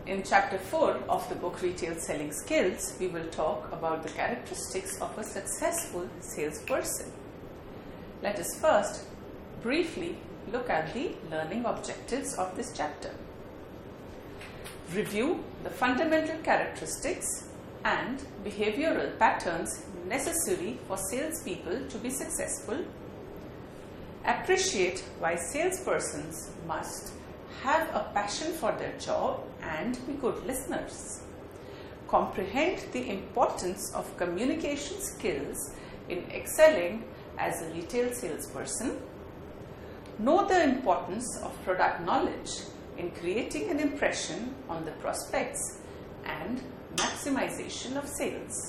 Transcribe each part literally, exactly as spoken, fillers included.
In chapter four of the book Retail Selling Skills, we will talk about the characteristics of a successful salesperson. Let us first briefly look at the learning objectives of this chapter. Review the fundamental characteristics and behavioral patterns necessary for salespeople to be successful. Appreciate why salespersons must have a passion for their job and be good listeners. Comprehend the importance of communication skills in excelling as a retail salesperson. Know the importance of product knowledge in creating an impression on the prospects and maximization of sales.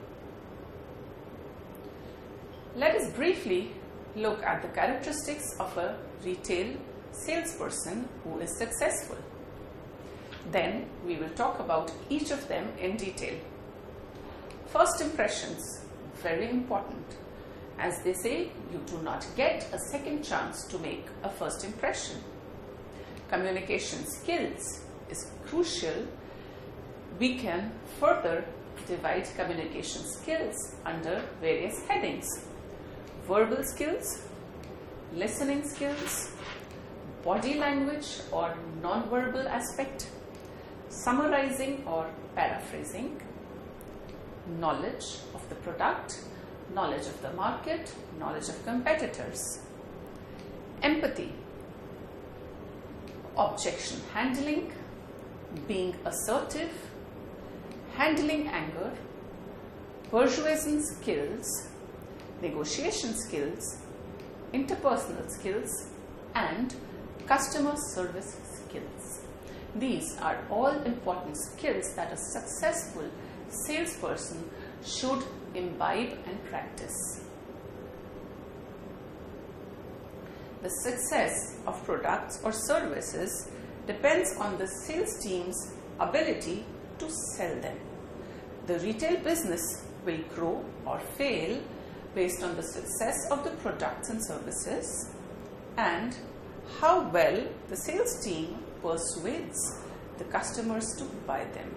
Let us briefly look at the characteristics of a retail salesperson who is successful. Then we will talk about each of them in detail. First impressions, very important. As they say, you do not get a second chance to make a first impression. Communication skills is crucial. We can further divide communication skills under various headings: verbal skills, listening skills, body language or non-verbal aspect, summarizing or paraphrasing, knowledge of the product, knowledge of the market, knowledge of competitors, empathy, objection handling, being assertive, handling anger, persuasion skills, negotiation skills, interpersonal skills, and customer service skills. These are all important skills that a successful salesperson should imbibe and practice. The success of products or services depends on the sales team's ability to sell them. The retail business will grow or fail based on the success of the products and services and how well the sales team persuades the customers to buy them.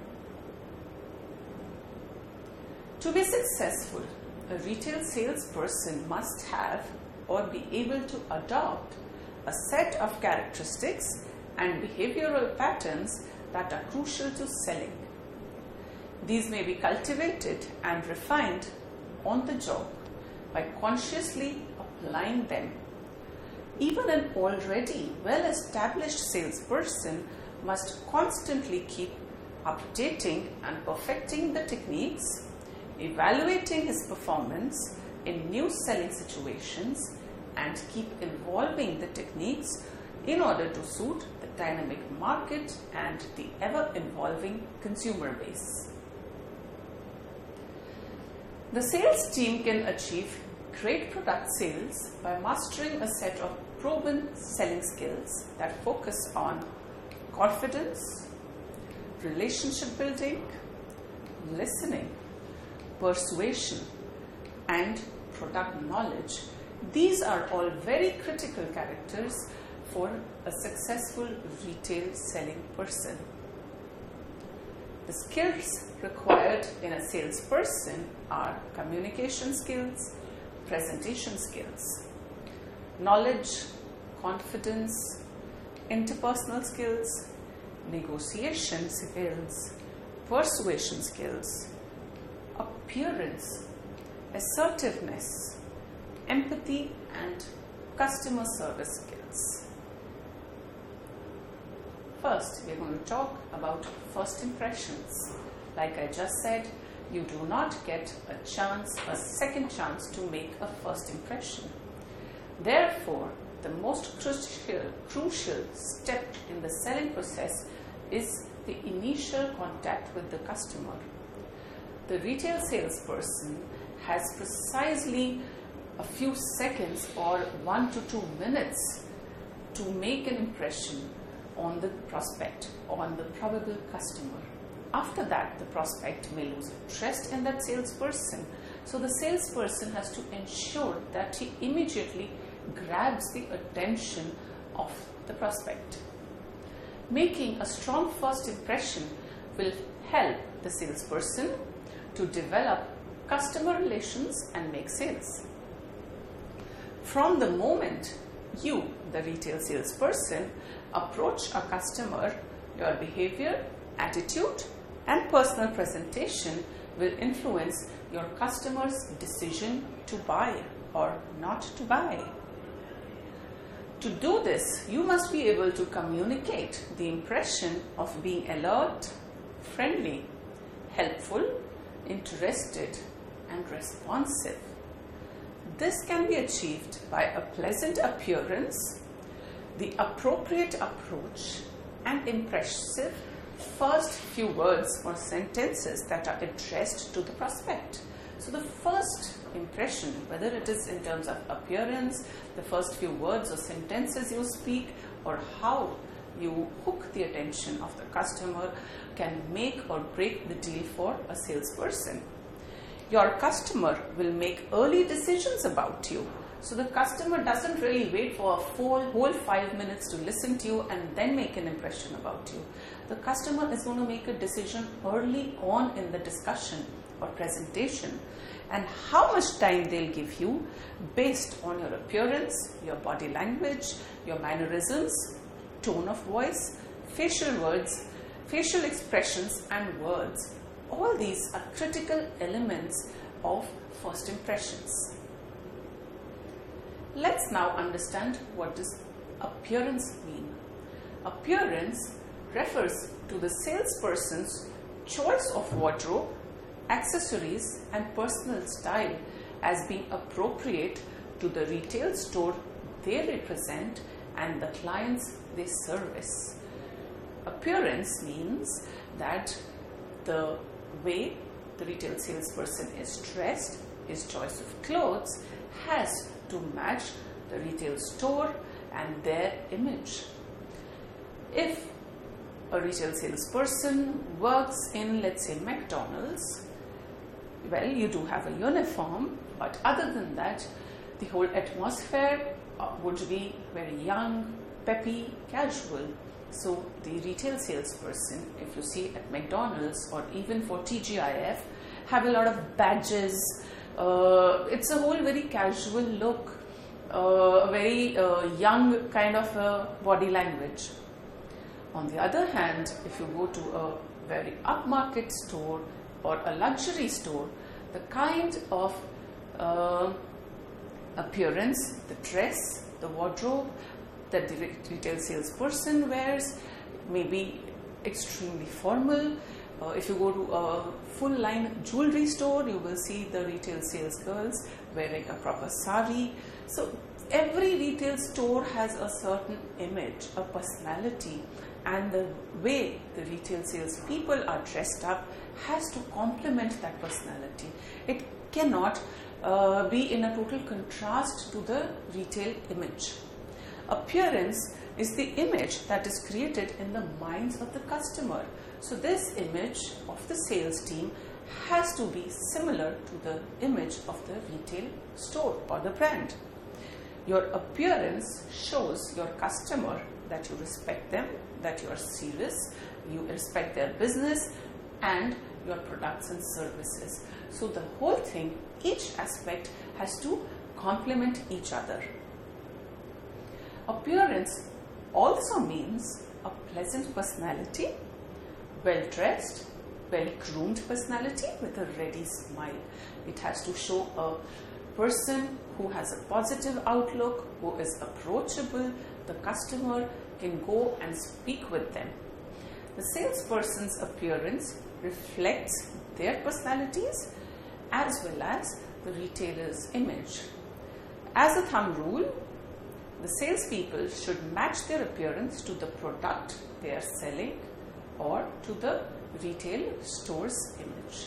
To be successful, a retail salesperson must have or be able to adopt a set of characteristics and behavioral patterns that are crucial to selling. These may be cultivated and refined on the job by consciously applying them. Even an already well-established salesperson must constantly keep updating and perfecting the techniques, evaluating his performance in new selling situations, and keep evolving the techniques in order to suit the dynamic market and the ever-evolving consumer base. The sales team can achieve great product sales by mastering a set of proven selling skills that focus on confidence, relationship building, listening, persuasion, and product knowledge. These are all very critical characters for a successful retail selling person. The skills required in a salesperson are communication skills, presentation skills, knowledge, confidence, interpersonal skills, negotiation skills, persuasion skills, appearance, assertiveness, empathy, and customer service skills. First, we are going to talk about first impressions. Like I just said, you do not get a chance, a second chance to make a first impression. Therefore, the most crucial, crucial step in the selling process is the initial contact with the customer. The retail salesperson has precisely a few seconds or one to two minutes to make an impression on the prospect or on the probable customer. After that, the prospect may lose interest in that salesperson. So the salesperson has to ensure that he immediately grabs the attention of the prospect. Making a strong first impression will help the salesperson to develop customer relations and make sales. From the moment you, the retail salesperson, approach a customer, your behavior, attitude, and personal presentation will influence your customer's decision to buy or not to buy. To do this, you must be able to communicate the impression of being alert, friendly, helpful, interested, and responsive. This can be achieved by a pleasant appearance, the appropriate approach, and impressive first few words or sentences that are addressed to the prospect. So the first impression, whether it is in terms of appearance, the first few words or sentences you speak, or how you hook the attention of the customer, can make or break the deal for a salesperson. Your customer will make early decisions about you. So the customer doesn't really wait for a full whole five minutes to listen to you and then make an impression about you. The customer is going to make a decision early on in the discussion or presentation, and how much time they'll give you based on your appearance, your body language, your mannerisms, tone of voice, facial words, facial expressions, and words. All these are critical elements of first impressions. Let's now understand what does appearance mean. Appearance refers to the salesperson's choice of wardrobe, accessories, and personal style as being appropriate to the retail store they represent and the clients they service. Appearance means that the way the retail salesperson is dressed, his choice of clothes, has to match the retail store and their image. If a retail salesperson works in, let's say, McDonald's, well, you do have a uniform, but other than that, the whole atmosphere uh, would be very young, peppy, casual. So the retail salesperson, if you see at McDonald's or even for T G I F, have a lot of badges. Uh, it's a whole very casual look, uh, a very uh, young kind of uh, body language. On the other hand, if you go to a very upmarket store or a luxury store, the kind of uh, appearance, the dress, the wardrobe that the retail salesperson wears may be extremely formal. Uh, if you go to a full line jewelry store, you will see the retail sales girls wearing a proper sari. So every retail store has a certain image, a personality, and the way the retail sales people are dressed up has to complement that personality. It cannot uh, be in a total contrast to the retail image. Appearance is the image that is created in the minds of the customer. So this image of the sales team has to be similar to the image of the retail store or the brand. Your appearance shows your customer that you respect them, that you are serious, you respect their business and your products and services. So the whole thing, each aspect has to complement each other. Appearance also means a pleasant personality, well-dressed, well-groomed personality with a ready smile. It has to show a person who has a positive outlook, who is approachable. The customer can go and speak with them. The salesperson's appearance reflects their personalities as well as the retailer's image. As a thumb rule, the salespeople should match their appearance to the product they are selling or to the retail store's image.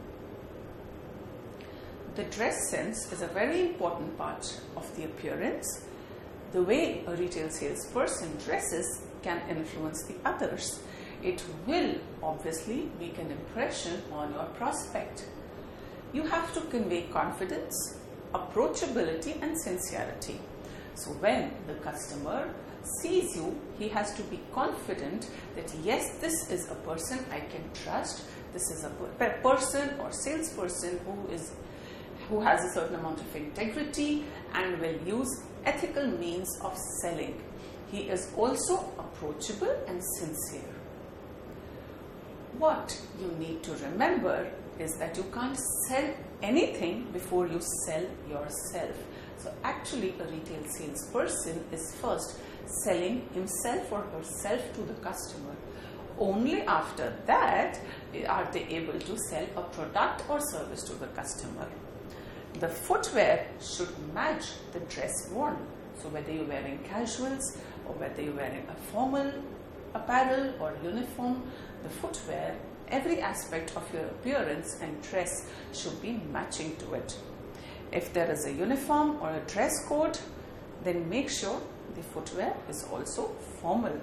The dress sense is a very important part of the appearance. The way a retail salesperson dresses can influence the others. It will obviously make an impression on your prospect. You have to convey confidence, approachability, and sincerity. So when the customer sees you, he has to be confident that yes, this is a person I can trust. This is a per person or salesperson who is who has a certain amount of integrity and will use ethical means of selling. He is also approachable and sincere. What you need to remember is that you can't sell anything before you sell yourself. So actually a retail salesperson is first selling himself or herself to the customer. Only after that are they able to sell a product or service to the customer. The footwear should match the dress worn. So whether you're wearing casuals or whether you're wearing a formal apparel or uniform, the footwear, every aspect of your appearance and dress should be matching to it. If there is a uniform or a dress code, then make sure the footwear is also formal.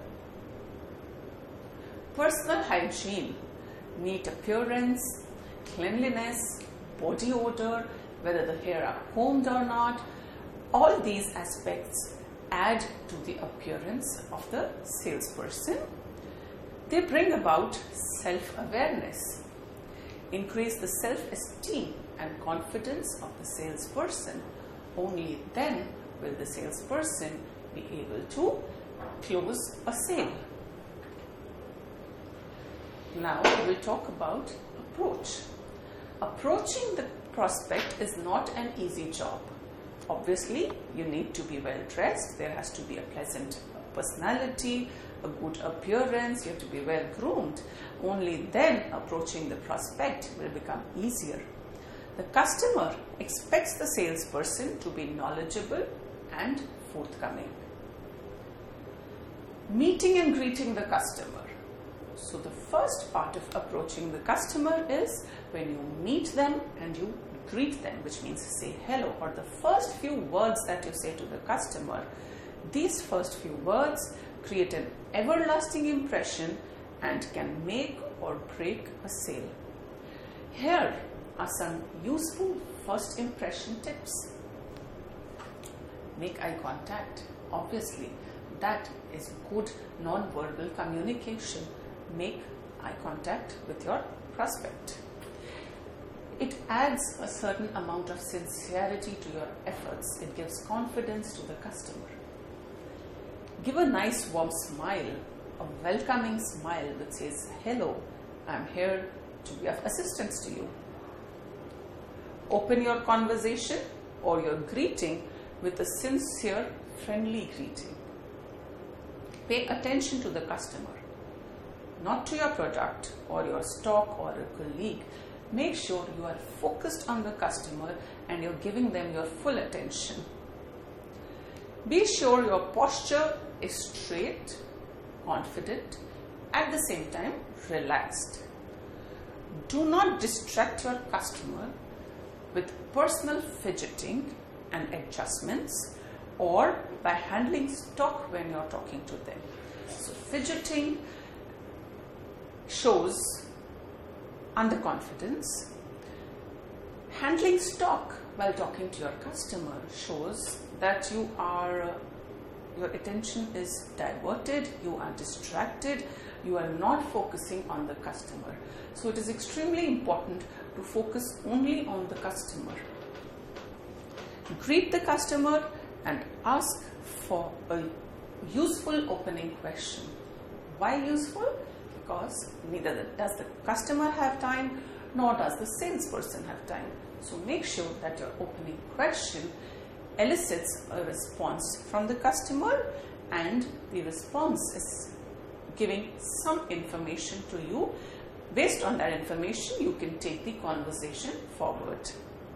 Personal hygiene, neat appearance, cleanliness, body odor, whether the hair are combed or not, all these aspects add to the appearance of the salesperson. They bring about self-awareness, increase the self-esteem and confidence of the salesperson. Only then will the salesperson be able to close a sale. Now we will talk about approach. Approaching the prospect is not an easy job. Obviously, you need to be well dressed. There has to be a pleasant personality, a good appearance. You have to be well groomed. Only then approaching the prospect will become easier. The customer expects the salesperson to be knowledgeable and forthcoming. Meeting and greeting the customer. So the first part of approaching the customer is when you meet them and you greet them, which means say hello, or the first few words that you say to the customer. These first few words create an everlasting impression and can make or break a sale. Here are some useful first impression tips. Make eye contact. Obviously, that is good non-verbal communication. Make eye contact with your prospect. It adds a certain amount of sincerity to your efforts. It gives confidence to the customer. Give a nice warm smile, a welcoming smile which says, hello, I'm here to be of assistance to you. Open your conversation or your greeting with a sincere, friendly greeting. Pay attention to the customer, not to your product or your stock or a colleague. Make sure you are focused on the customer and you're giving them your full attention. Be sure your posture is straight, confident, at the same time relaxed. Do not distract your customer with personal fidgeting and adjustments or by handling stock when you're talking to them. So fidgeting shows underconfidence. Handling stock while talking to your customer shows that you are, uh, your attention is diverted, you are distracted, you are not focusing on the customer. So it is extremely important to focus only on the customer. Greet the customer and ask for a useful opening question. Why useful? Because neither does the customer have time nor does the salesperson have time. So make sure that your opening question elicits a response from the customer and the response is giving some information to you. Based on that information, you can take the conversation forward.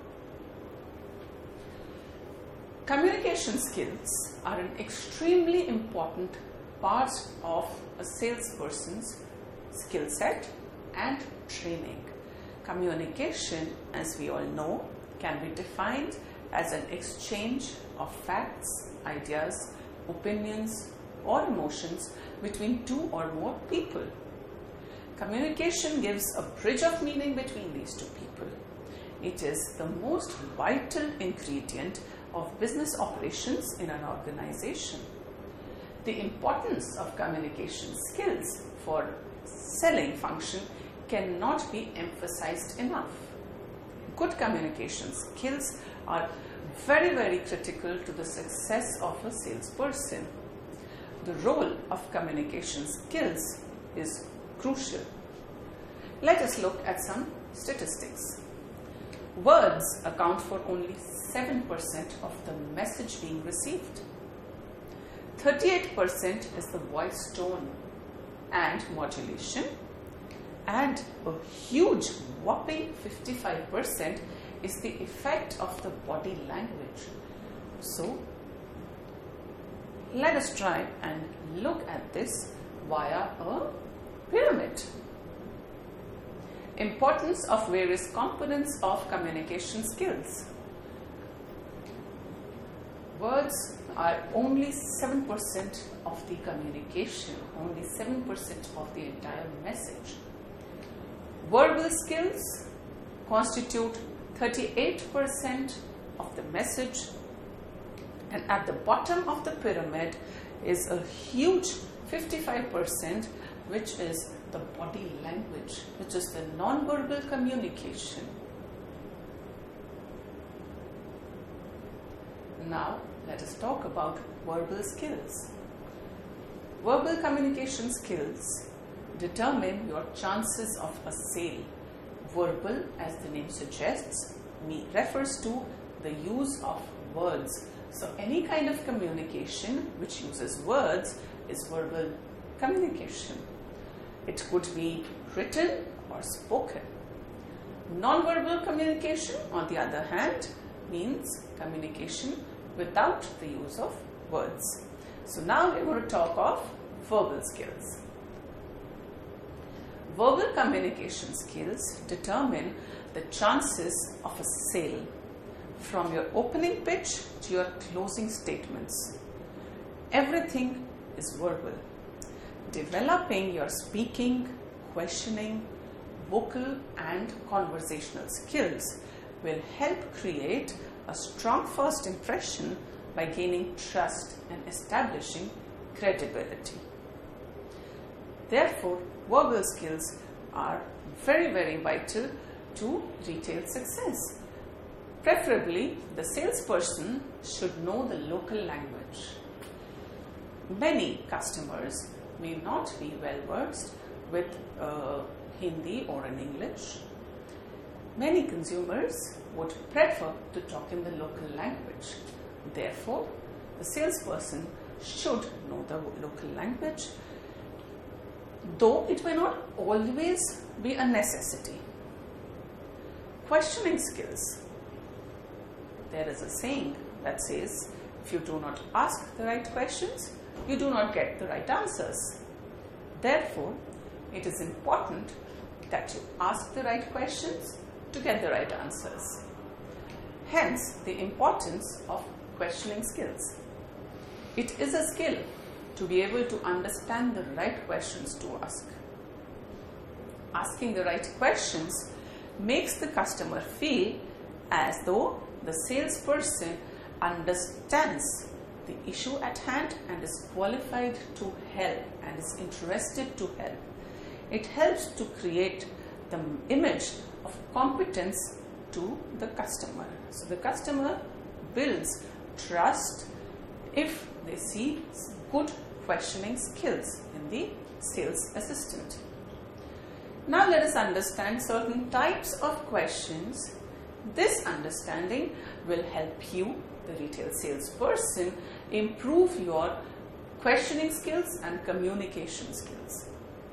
Communication skills are an extremely important part of a salesperson's skill set and training. Communication, as we all know, can be defined as an exchange of facts, ideas, opinions, or emotions between two or more people. Communication gives a bridge of meaning between these two people. It is the most vital ingredient of business operations in an organization. the importance of communication skills for selling function cannot be emphasized enough. Good communication skills are very, very critical to the success of a salesperson. The role of communication skills is crucial. Let us look at some statistics. Words account for only seven percent of the message being received. thirty-eight percent is the voice tone and modulation, and a huge whopping fifty-five percent is the effect of the body language. So, let us try and look at this via a pyramid. Importance of various components of communication skills. Words are only seven percent of the communication, only seven percent of the entire message. Verbal skills constitute thirty-eight percent of the message, and at the bottom of the pyramid is a huge fifty-five percent, which is the body language, which is the non-verbal communication. Now, let us talk about verbal skills. Verbal communication skills determine your chances of a sale. Verbal, as the name suggests, refers to the use of words. So, any kind of communication which uses words is verbal communication. It could be written or spoken. Non-verbal communication, on the other hand, means communication without the use of words. So now we're going to talk of verbal skills. Verbal communication skills determine the chances of a sale from your opening pitch to your closing statements. Everything is verbal. Developing your speaking, questioning, vocal and conversational skills will help create a strong first impression by gaining trust and establishing credibility. Therefore, verbal skills are very, very vital to retail success. Preferably, the salesperson should know the local language. Many customers may not be well versed with uh, Hindi or in English. Many consumers would prefer to talk in the local language. Therefore, the salesperson should know the local language, though it may not always be a necessity. Questioning skills. There is a saying that says, if you do not ask the right questions, you do not get the right answers. Therefore, it is important that you ask the right questions to get the right answers. Hence, the importance of questioning skills. It is a skill to be able to understand the right questions to ask. Asking the right questions makes the customer feel as though the salesperson understands the issue at hand and is qualified to help and is interested to help. It helps to create the image of competence to the customer. So the customer builds trust if they see good questioning skills in the sales assistant. Now let us understand certain types of questions. This understanding will help you, the retail salesperson, improve your questioning skills and communication skills.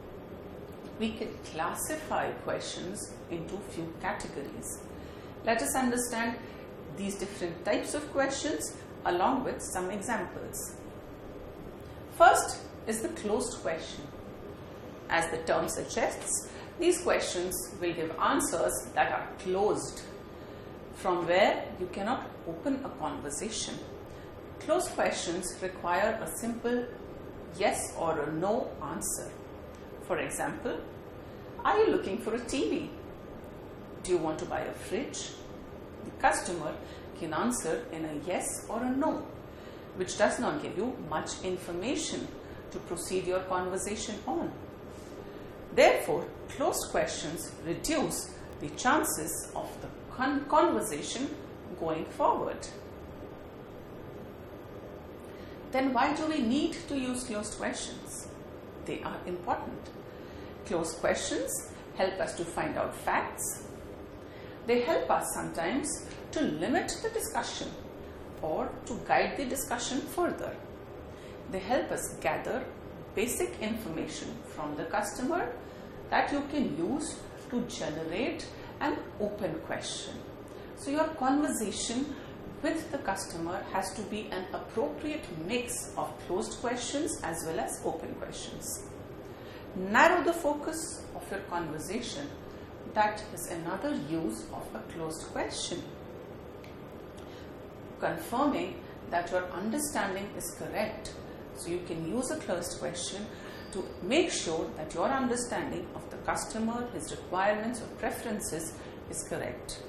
We can classify questions into few categories. Let us understand these different types of questions along with some examples. First is the closed question. As the term suggests, these questions will give answers that are closed, from where you cannot open a conversation. Closed questions require a simple yes or a no answer. For example, are you looking for a T V? Do you want to buy a fridge? The customer can answer in a yes or a no. which does not give you much information to proceed your conversation on. Therefore, closed questions reduce the chances of the con- conversation going forward. Then why do we need to use closed questions? They are important. Closed questions help us to find out facts. They help us sometimes to limit the discussion or to guide the discussion further. They help us gather basic information from the customer that you can use to generate an open question. So your conversation with the customer has to be an appropriate mix of closed questions as well as open questions. Narrow the focus of your conversation. That is another use of a closed question. Confirming that your understanding is correct. So you can use a closed question to make sure that your understanding of the customer, his requirements or preferences is correct.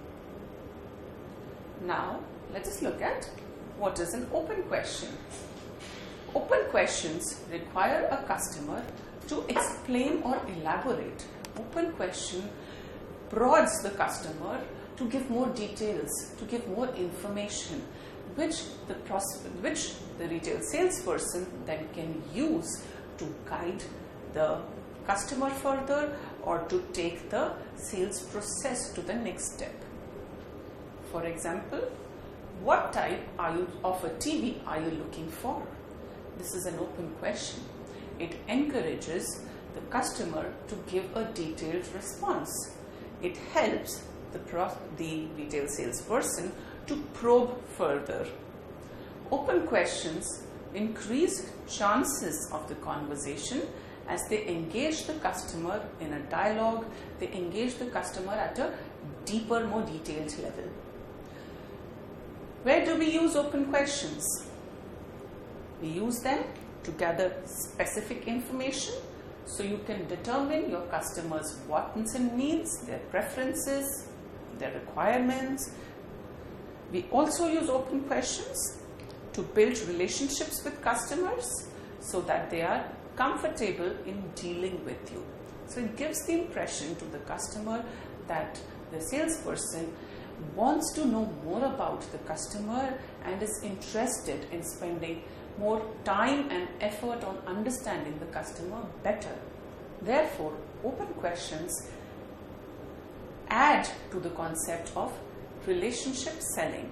Now, let us look at what is an open question. Open questions require a customer to explain or elaborate. Open question prods the customer to give more details, to give more information, which the, pros- which the retail salesperson then can use to guide the customer further or to take the sales process to the next step. For example, what type are you of a T V are you looking for? This is an open question. It encourages the customer to give a detailed response. It helps the, pro- the retail salesperson to probe further. Open questions increase chances of the conversation as they engage the customer in a dialogue. They engage the customer at a deeper, more detailed level. Where do we use open questions? We use them to gather specific information so you can determine your customers' wants and needs, their preferences, their requirements. We also use open questions to build relationships with customers so that they are comfortable in dealing with you. So it gives the impression to the customer that the salesperson wants to know more about the customer and is interested in spending more time and effort on understanding the customer better. Therefore, open questions add to the concept of relationship selling.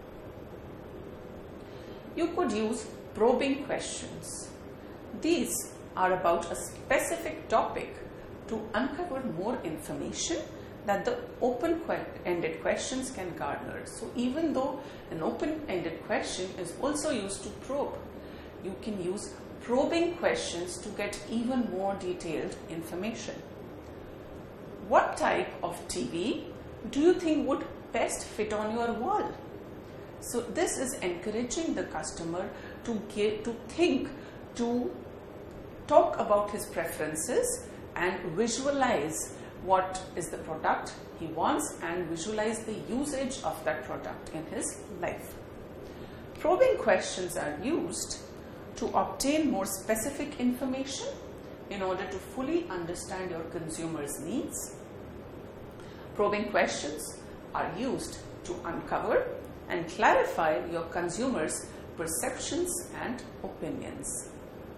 You could use probing questions. These are about a specific topic to uncover more information that the open-ended questions can garner. So even though an open-ended question is also used to probe, you can use probing questions to get even more detailed information. What type of T V do you think would best fit on your wall? So this is encouraging the customer to get, to think, to talk about his preferences and visualize what is the product he wants and visualize the usage of that product in his life. Probing questions are used to obtain more specific information in order to fully understand your consumer's needs. Probing questions are used to uncover and clarify your consumer's perceptions and opinions.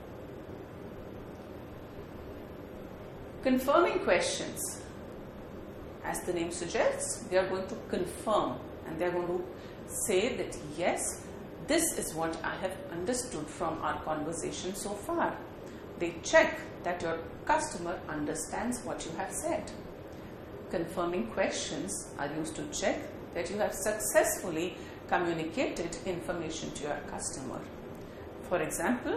Confirming questions, as the name suggests, they are going to confirm and they are going to say that yes, this is what I have understood from our conversation so far. They check that your customer understands what you have said. Confirming questions are used to check that you have successfully communicated information to your customer. For example,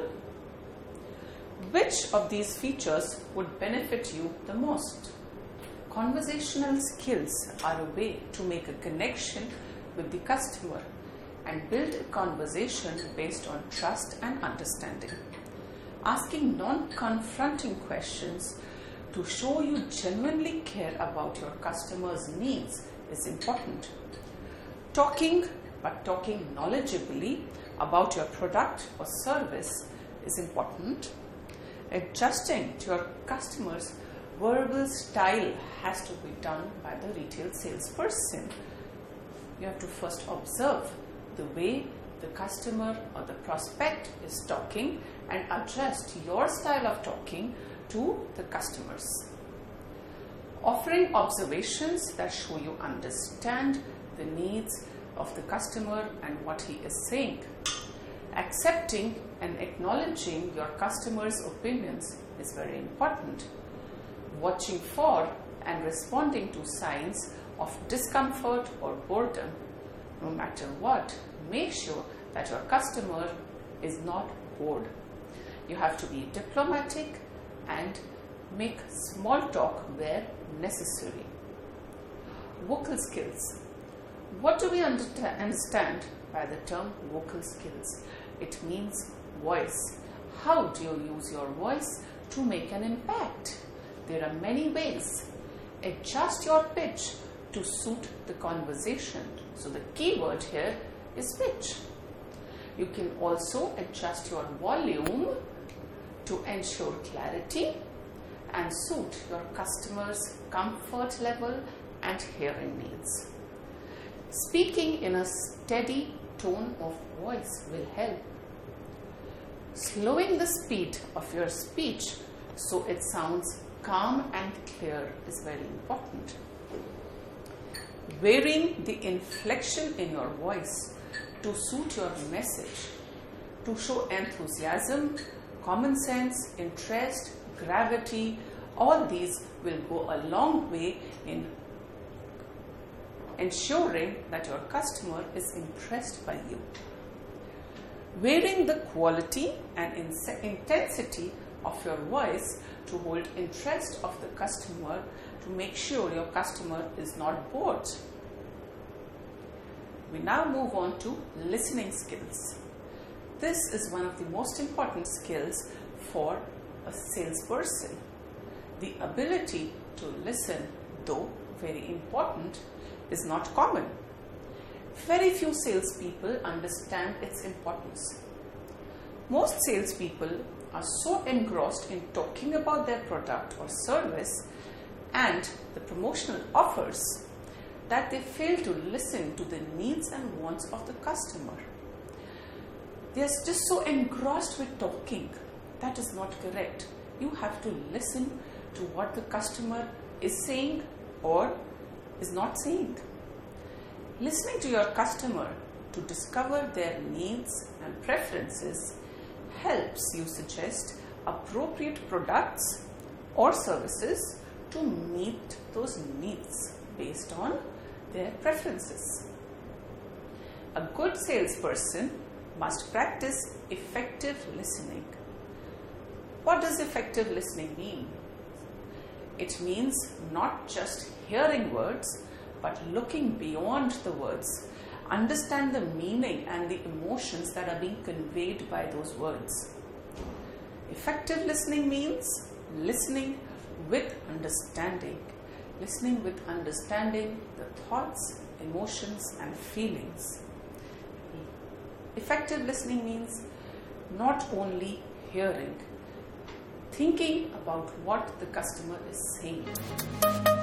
which of these features would benefit you the most? Conversational skills are a way to make a connection with the customer and build a conversation based on trust and understanding. Asking non-confronting questions to show you genuinely care about your customer's needs is important. Talking, but talking knowledgeably, about your product or service is important. Adjusting to your customer's verbal style has to be done by the retail salesperson. You have to first observe the way the customer or the prospect is talking and adjust your style of talking to the customers. Offering observations that show you understand the needs of the customer and what he is saying. Accepting and acknowledging your customer's opinions is very important. Watching for and responding to signs of discomfort or boredom, no matter what, make sure that your customer is not bored. You have to be diplomatic and make small talk where necessary. Vocal skills. What do we understand by the term vocal skills? It means voice. How do you use your voice to make an impact? There are many ways. Adjust your pitch to suit the conversation. So the key word here is pitch. You can also adjust your volume to ensure clarity and suit your customer's comfort level and hearing needs. Speaking in a steady tone of voice will help. Slowing the speed of your speech so it sounds calm and clear is very important. Varying the inflection in your voice to suit your message, to show enthusiasm, common sense, interest, gravity, all these will go a long way in ensuring that your customer is impressed by you. Varying the quality and intensity of your voice to hold interest of the customer to make sure your customer is not bored. We now move on to listening skills. This is one of the most important skills for a salesperson. The ability to listen, though very important, is not common. Very few salespeople understand its importance. Most salespeople are so engrossed in talking about their product or service and the promotional offers that they fail to listen to the needs and wants of the customer. They are just so engrossed with talking. That is not correct. You have to listen to what the customer is saying or is not saying. Listening to your customer to discover their needs and preferences helps you suggest appropriate products or services to meet those needs based on their preferences. A good salesperson must practice effective listening. What does effective listening mean? It means not just hearing words, but looking beyond the words. Understand the meaning and the emotions that are being conveyed by those words. Effective listening means listening with understanding. Listening with understanding the thoughts, emotions, and feelings. Effective listening means not only hearing, thinking about what the customer is saying.